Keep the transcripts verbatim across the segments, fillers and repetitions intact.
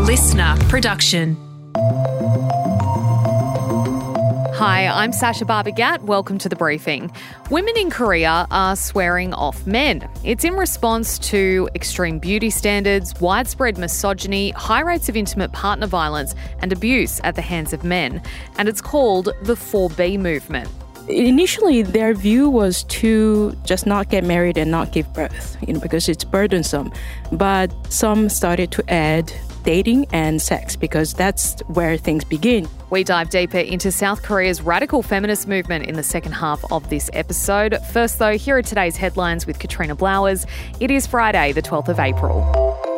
listener production. Hi, I'm Sasha Barbagat. Welcome to The Briefing. Women in Korea are swearing off men. It's in response to extreme beauty standards, widespread misogyny, high rates of intimate partner violence and abuse at the hands of men. And it's called the four B movement. Initially, their view was to just not get married and not give birth, you know, because it's burdensome. But some started to add dating and sex because that's where things begin. We dive deeper into South Korea's radical feminist movement in the second half of this episode. First, though, here are today's headlines with Katrina Blowers. It is Friday, the twelfth of April.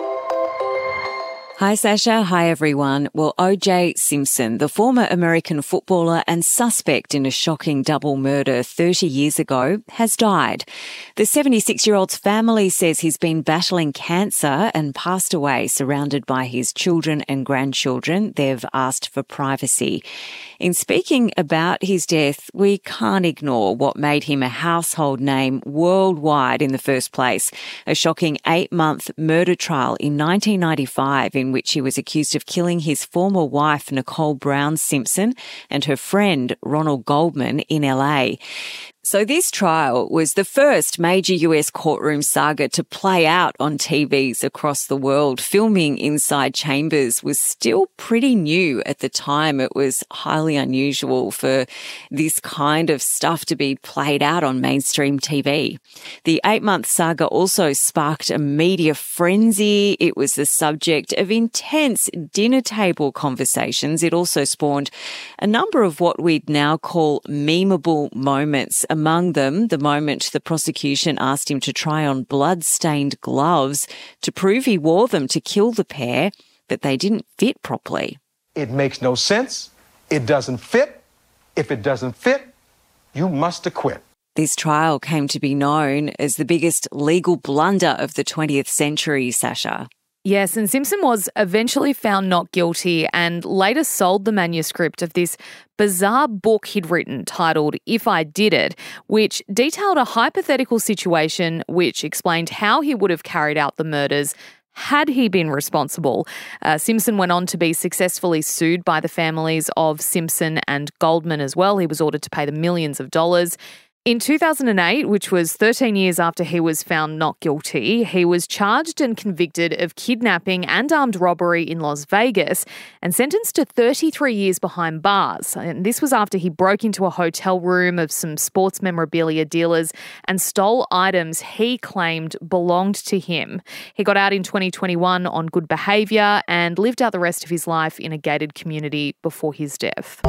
Hi, Sasha. Hi, everyone. Well, O J Simpson, the former American footballer and suspect in a shocking double murder thirty years ago, has died. The seventy-six-year-old's family says he's been battling cancer and passed away surrounded by his children and grandchildren. They've asked for privacy. In speaking about his death, we can't ignore what made him a household name worldwide in the first place. A shocking eight-month murder trial in nineteen ninety-five in which he was accused of killing his former wife, Nicole Brown Simpson, and her friend, Ronald Goldman, in L A. So this trial was the first major U S courtroom saga to play out on T Vs across the world. Filming inside chambers was still pretty new at the time. It was highly unusual for this kind of stuff to be played out on mainstream T V. The eight-month saga also sparked a media frenzy. It was the subject of intense dinner table conversations. It also spawned a number of what we'd now call memeable moments. Among them, the moment the prosecution asked him to try on blood-stained gloves to prove he wore them to kill the pair, but they didn't fit properly. It makes no sense. It doesn't fit. If it doesn't fit, you must acquit. This trial came to be known as the biggest legal blunder of the twentieth century, Sasha. Yes, and Simpson was eventually found not guilty and later sold the manuscript of this bizarre book he'd written titled If I Did It, which detailed a hypothetical situation which explained how he would have carried out the murders had he been responsible. Uh, Simpson went on to be successfully sued by the families of Simpson and Goldman as well. He was ordered to pay them millions of dollars. In two thousand eight, which was thirteen years after he was found not guilty, he was charged and convicted of kidnapping and armed robbery in Las Vegas and sentenced to thirty-three years behind bars. And this was after he broke into a hotel room of some sports memorabilia dealers and stole items he claimed belonged to him. He got out in twenty twenty-one on good behaviour and lived out the rest of his life in a gated community before his death.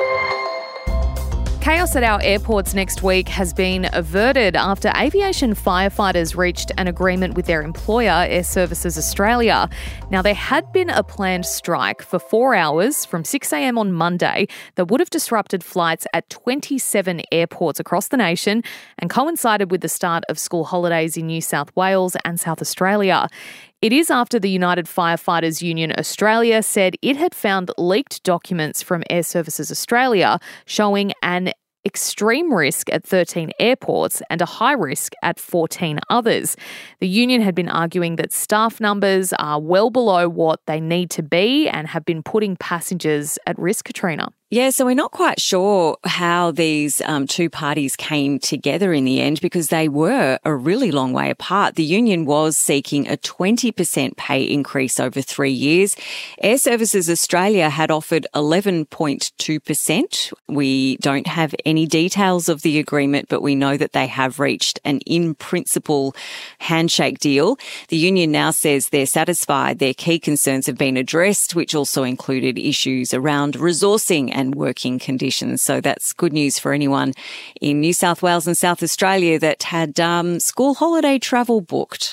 Chaos at our airports next week has been averted after aviation firefighters reached an agreement with their employer, Air Services Australia. Now, there had been a planned strike for four hours from six a.m. on Monday that would have disrupted flights at twenty-seven airports across the nation and coincided with the start of school holidays in New South Wales and South Australia. It is after the United Firefighters Union Australia said it had found leaked documents from Air Services Australia showing an extreme risk at thirteen airports and a high risk at fourteen others. The union had been arguing that staff numbers are well below what they need to be and have been putting passengers at risk, Katrina. Yeah, so we're not quite sure how these um, two parties came together in the end because they were a really long way apart. The union was seeking a twenty percent pay increase over three years. Air Services Australia had offered eleven point two percent. We don't have any details of the agreement, but we know that they have reached an in-principle handshake deal. The union now says they're satisfied their key concerns have been addressed, which also included issues around resourcing and working conditions. So that's good news for anyone in New South Wales and South Australia that had um, school holiday travel booked.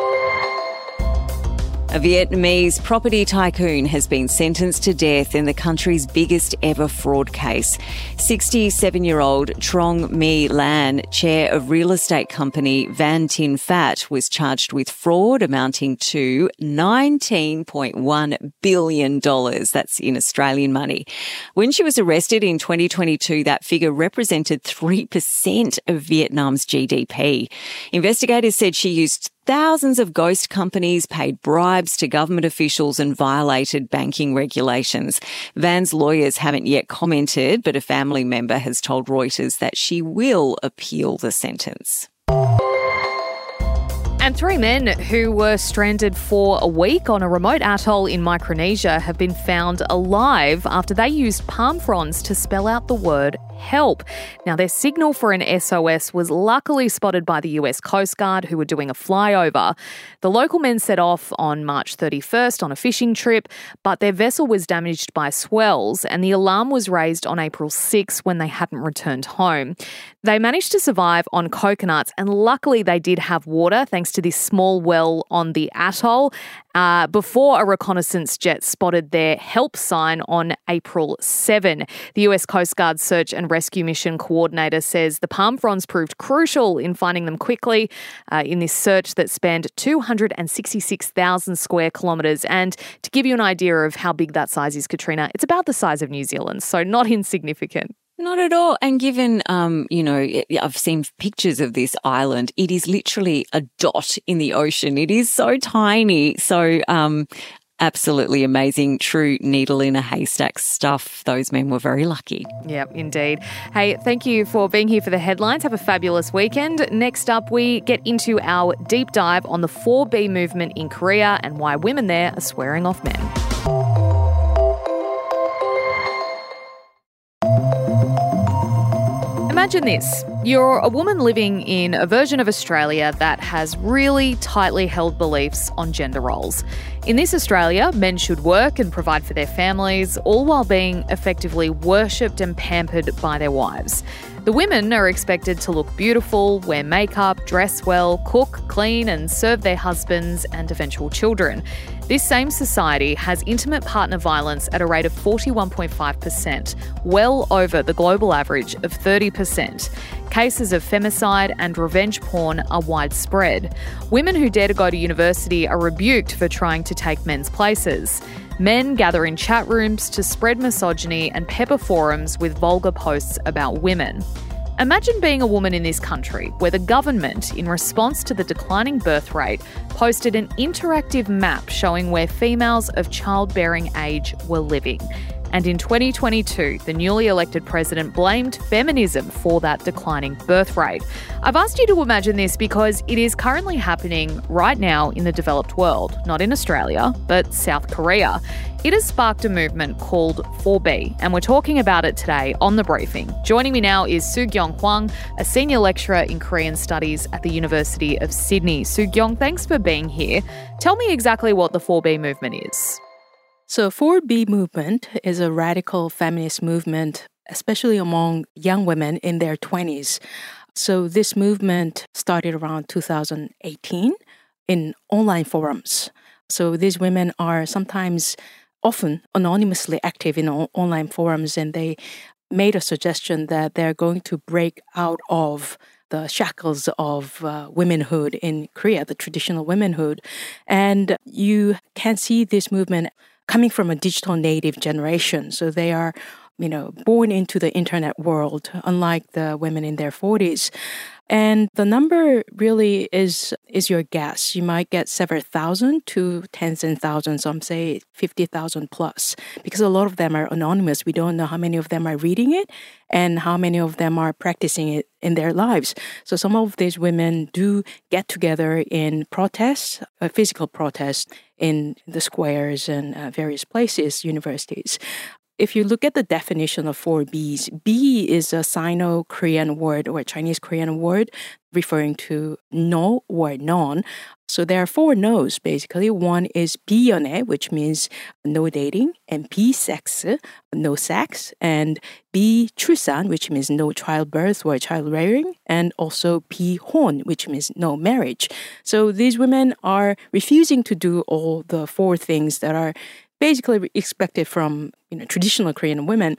A Vietnamese property tycoon has been sentenced to death in the country's biggest ever fraud case. sixty-seven-year-old Trong My Lan, chair of real estate company Van Tin Phat, was charged with fraud amounting to nineteen point one billion dollars. That's in Australian money. When she was arrested in twenty twenty-two, that figure represented three percent of Vietnam's G D P. Investigators said she used thousands of ghost companies paid bribes to government officials and violated banking regulations. Van's lawyers haven't yet commented, but a family member has told Reuters that she will appeal the sentence. And three men who were stranded for a week on a remote atoll in Micronesia have been found alive after they used palm fronds to spell out the word help. Now, their signal for an S O S was luckily spotted by the U S Coast Guard, who were doing a flyover. The local men set off on March thirty-first on a fishing trip, but their vessel was damaged by swells and the alarm was raised on April sixth when they hadn't returned home. They managed to survive on coconuts, and luckily they did have water thanks to this small well on the atoll uh, before a reconnaissance jet spotted their help sign on April seventh. The U S Coast Guard search and rescue mission coordinator says the palm fronds proved crucial in finding them quickly uh, in this search that spanned two hundred sixty-six thousand square kilometres. And to give you an idea of how big that size is, Katrina, it's about the size of New Zealand, so not insignificant. Not at all. And given, um, you know, I've seen pictures of this island, it is literally a dot in the ocean. It is so tiny. So, um, absolutely amazing, true needle in a haystack stuff. Those men were very lucky. Yep, indeed. Hey, thank you for being here for the headlines. Have a fabulous weekend. Next up, we get into our deep dive on the four B movement in Korea and why women there are swearing off men. Imagine this. You're a woman living in a version of Australia that has really tightly held beliefs on gender roles. In this Australia, men should work and provide for their families, all while being effectively worshipped and pampered by their wives. The women are expected to look beautiful, wear makeup, dress well, cook, clean, and serve their husbands and eventual children. This same society has intimate partner violence at a rate of forty-one point five percent, well over the global average of thirty percent. Cases of femicide and revenge porn are widespread. Women who dare to go to university are rebuked for trying to take men's places. Men gather in chat rooms to spread misogyny and pepper forums with vulgar posts about women. Imagine being a woman in this country where the government, in response to the declining birth rate, posted an interactive map showing where females of childbearing age were living. And in twenty twenty-two, the newly elected president blamed feminism for that declining birth rate. I've asked you to imagine this because it is currently happening right now in the developed world, not in Australia, but South Korea. It has sparked a movement called four B, and we're talking about it today on The Briefing. Joining me now is Soo-Gyong Hwang, a senior lecturer in Korean studies at the University of Sydney. Soo-Gyong, thanks for being here. Tell me exactly what the four B movement is. So four B movement is a radical feminist movement, especially among young women in their twenties. So this movement started around two thousand eighteen in online forums. So these women are sometimes, often anonymously active in online forums, and they made a suggestion that they're going to break out of the shackles of uh, womanhood in Korea, the traditional womanhood. And you can see this movement coming from a digital native generation. So they are, you know, born into the internet world, unlike the women in their forties. And the number really is is your guess. You might get several thousand to tens and thousands, some say fifty thousand plus, because a lot of them are anonymous. We don't know how many of them are reading it and how many of them are practicing it in their lives. So some of these women do get together in protests, uh, physical protests in the squares and uh, various places, universities. If you look at the definition of four Bs, B is a Sino-Korean word or a Chinese-Korean word referring to no or non. So there are four no's, basically. One is 비연애, which means no dating, and 비섹스, no sex, and 비출산, which means no childbirth or child rearing, and also 비혼, which means no marriage. So these women are refusing to do all the four things that are basically expected from, you know, traditional Korean women.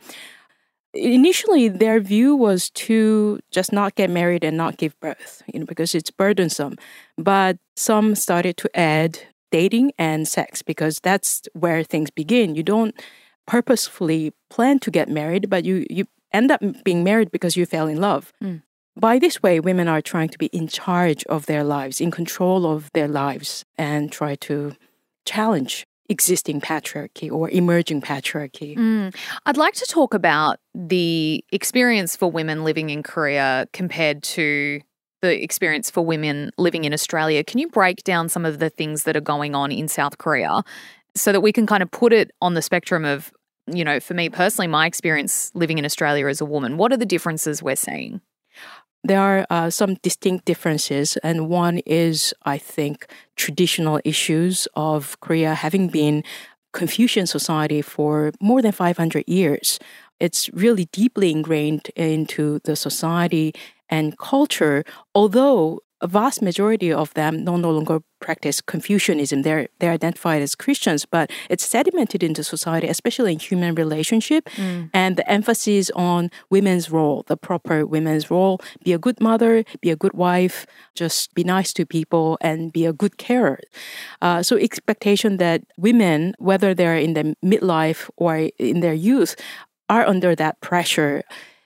Initially, their view was to just not get married and not give birth, you know, because it's burdensome. But some started to add dating and sex because that's where things begin. You don't purposefully plan to get married, but you, you end up being married because you fell in love. Mm. By this way, women are trying to be in charge of their lives, in control of their lives, and try to challenge existing patriarchy or emerging patriarchy. Mm. I'd like to talk about the experience for women living in Korea compared to the experience for women living in Australia. Can you break down some of the things that are going on in South Korea so that we can kind of put it on the spectrum of, you know, for me personally, my experience living in Australia as a woman? What are the differences we're seeing? There are uh, some distinct differences, and one is, I think, traditional issues of Korea having been Confucian society for more than five hundred years. It's really deeply ingrained into the society and culture, although a vast majority of them no, no longer practice Confucianism. They're, they're identified as Christians, but it's sedimented into society, especially in human relationship, mm. and the emphasis on women's role, the proper women's role, be a good mother, be a good wife, just be nice to people, and be a good carer. Uh, so expectation that women, whether they're in their midlife or in their youth, are under that pressure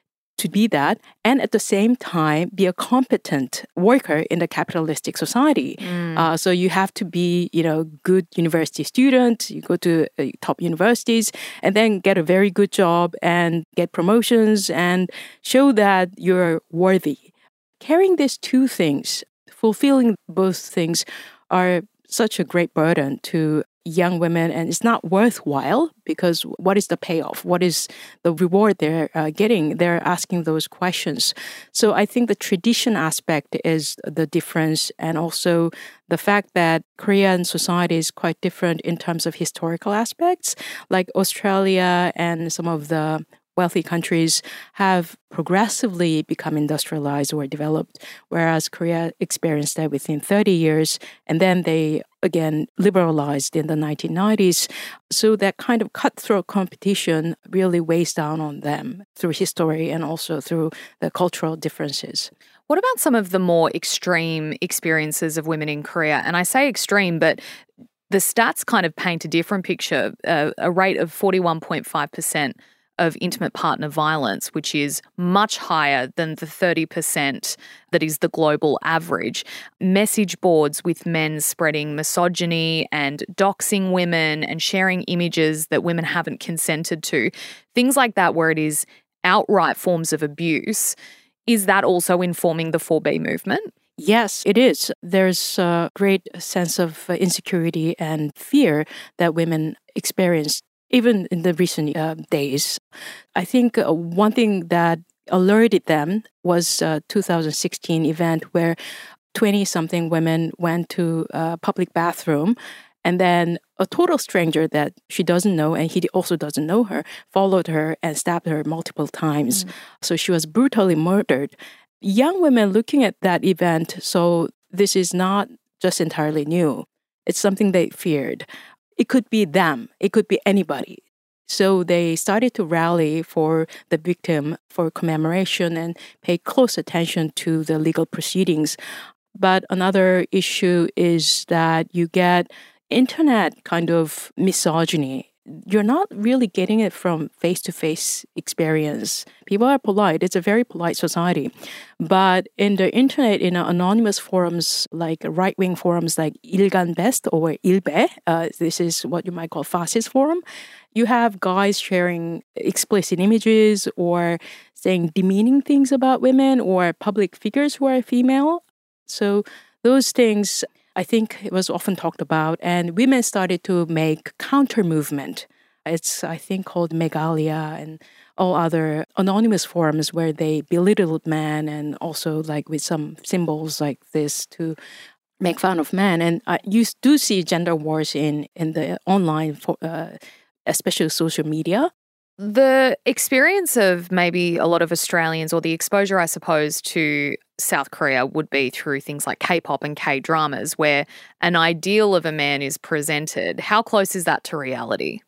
to be that, and at the same time be a competent worker in the capitalistic society. Mm. Uh, so you have to be, you know, good university student. You go to uh, top universities, and then get a very good job and get promotions and show that you're worthy. Carrying these two things, fulfilling both things, are such a great burden to young women, and it's not worthwhile because what is the payoff? What is the reward they're uh, getting? They're asking those questions. So I think the tradition aspect is the difference, and also the fact that Korean society is quite different in terms of historical aspects, like Australia and some of the wealthy countries have progressively become industrialized or developed, whereas Korea experienced that within thirty years, and then they again liberalized in the nineteen nineties. So that kind of cutthroat competition really weighs down on them through history and also through the cultural differences. What about some of the more extreme experiences of women in Korea? And I say extreme, but the stats kind of paint a different picture, uh, a rate of forty-one point five percent of intimate partner violence, which is much higher than the thirty percent that is the global average. Message boards with men spreading misogyny and doxing women and sharing images that women haven't consented to. Things like that where it is outright forms of abuse. Is that also informing the four B movement? Yes, it is. There's a great sense of insecurity and fear that women experience even in the recent uh, days. I think uh, one thing that alerted them was a two thousand sixteen event where twenty-something women went to a public bathroom, and then a total stranger that she doesn't know, and he also doesn't know her, followed her and stabbed her multiple times. Mm. So she was brutally murdered. Young women looking at that event, so this is not just entirely new. It's something they feared. It could be them. It could be anybody. So they started to rally for the victim for commemoration and pay close attention to the legal proceedings. But another issue is that you get internet kind of misogyny. You're not really getting it from face-to-face experience. People are polite. It's a very polite society. But in the internet, in anonymous forums, like right-wing forums like 일간베스트 or 일베, uh, this is what you might call fascist forum, you have guys sharing explicit images or saying demeaning things about women or public figures who are female. So those things, I think it was often talked about, and women started to make counter movement. It's, I think, called Megalia and all other anonymous forums where they belittled men and also like with some symbols like this to make fun of men. And uh, you do see gender wars in, in the online, for, uh, especially social media. The experience of maybe a lot of Australians, or the exposure, I suppose, to South Korea would be through things like K-pop and K-dramas, where an ideal of a man is presented. How close is that to reality?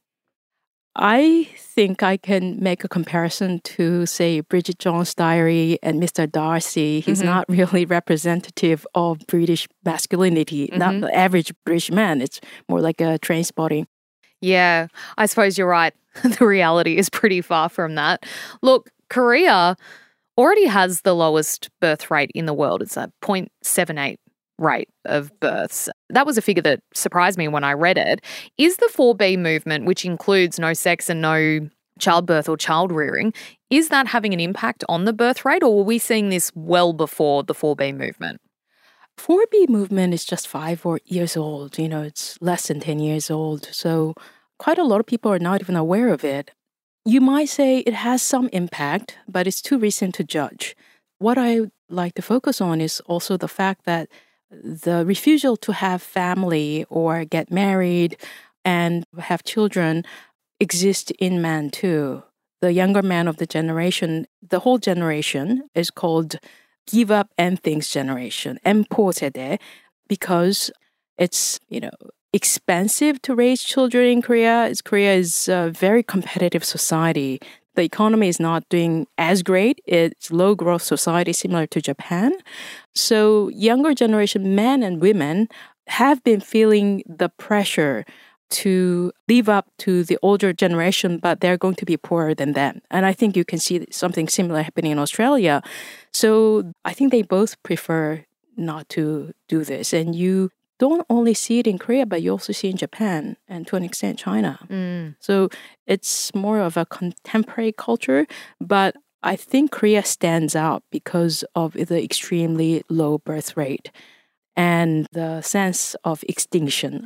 I think I can make a comparison to, say, Bridget Jones' Diary and Mister Darcy. He's mm-hmm. not really representative of British masculinity, mm-hmm. not the average British man. It's more like a train spotting. Yeah, I suppose you're right. The reality is pretty far from that. Look, Korea, already has the lowest birth rate in the world. It's a zero point seven eight rate of births. That was a figure that surprised me when I read it. Is the four B movement, which includes no sex and no childbirth or child rearing, is that having an impact on the birth rate, or were we seeing this well before the four B movement? four B movement is just five or years old. You know, it's less than ten years old. So quite a lot of people are not even aware of it. You might say it has some impact, but it's too recent to judge. What I like to focus on is also the fact that the refusal to have family or get married and have children exists in men too. The younger man of the generation, the whole generation is called give up and things generation, 엠포 세대, because it's, you know, expensive to raise children in Korea. It's, Korea is a very competitive society. The economy is not doing as great. It's low growth society similar to Japan. So younger generation men and women have been feeling the pressure to live up to the older generation, but they're going to be poorer than them. And I think you can see something similar happening in Australia. So I think they both prefer not to do this. And you don't only see it in Korea, but you also see it in Japan and to an extent China. Mm. So it's more of a contemporary culture, but I think Korea stands out because of the extremely low birth rate and the sense of extinction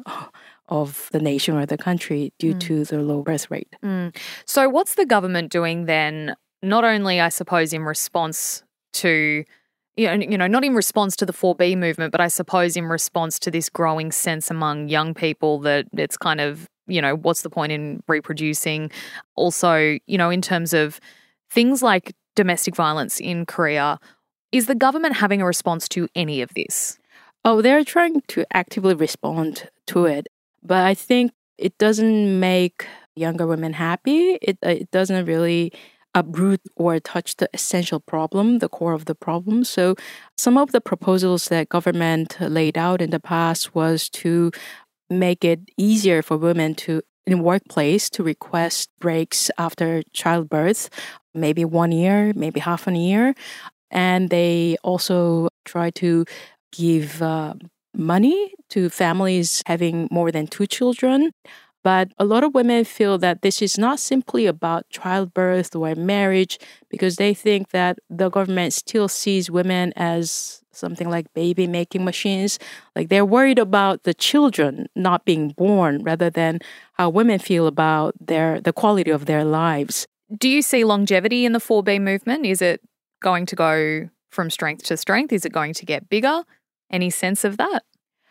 of the nation or the country due mm. to the low birth rate. Mm. So what's the government doing then, not only, I suppose, in response to, you know, you know, not in response to the four B movement, but I suppose in response to this growing sense among young people that it's kind of, you know, what's the point in reproducing? Also, you know, in terms of things like domestic violence in Korea, is the government having a response to any of this? Oh, they're trying to actively respond to it. But I think it doesn't make younger women happy. It it doesn't really uproot or touch the essential problem, the core of the problem. So some of the proposals that government laid out in the past was to make it easier for women to, in workplace, to request breaks after childbirth, maybe one year, maybe half a year. And they also try to give uh, money to families having more than two children. But a lot of women feel that this is not simply about childbirth or marriage because they think that the government still sees women as something like baby-making machines. Like they're worried about the children not being born rather than how women feel about their the quality of their lives. Do you see longevity in the four B movement? Is it going to go from strength to strength? Is it going to get bigger? Any sense of that?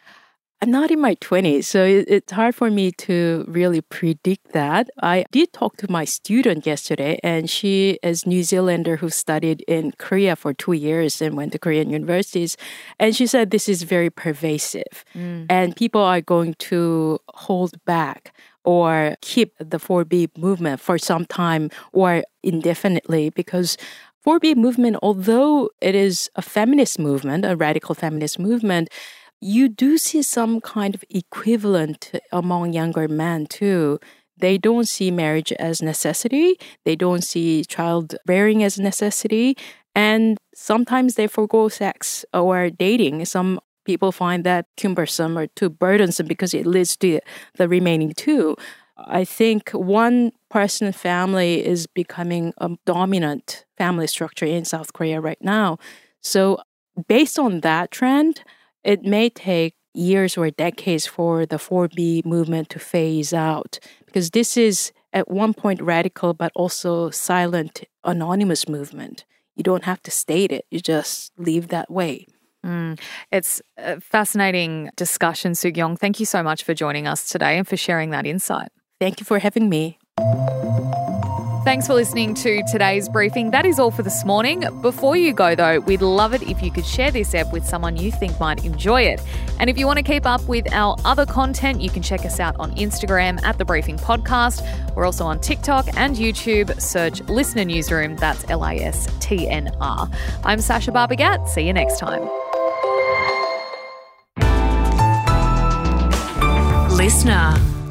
I'm not in my twenties, so it's hard for me to really predict that. I did talk to my student yesterday, and she is New Zealander who studied in Korea for two years and went to Korean universities. And she said this is very pervasive, mm. and people are going to hold back or keep the four B movement for some time or indefinitely because four B movement, although it is a feminist movement, a radical feminist movement, you do see some kind of equivalent among younger men too. They don't see marriage as necessity. They don't see child bearing as necessity. And sometimes they forgo sex or dating. Some people find that cumbersome or too burdensome because it leads to the remaining two. I think one person family is becoming a dominant family structure in South Korea right now. So based on that trend, it may take years or decades for the four B movement to phase out because this is at one point radical but also silent, anonymous movement. You don't have to state it. You just live that way. Mm. It's a fascinating discussion, Soo-kyung. Thank you so much for joining us today and for sharing that insight. Thank you for having me. Thanks for listening to today's briefing. That is all for this morning. Before you go, though, we'd love it if you could share this app with someone you think might enjoy it. And if you want to keep up with our other content, you can check us out on Instagram at The Briefing Podcast. We're also on TikTok and YouTube. Search Listener Newsroom. That's L I S T N R. I'm Sasha Barbagat. See you next time. Listener.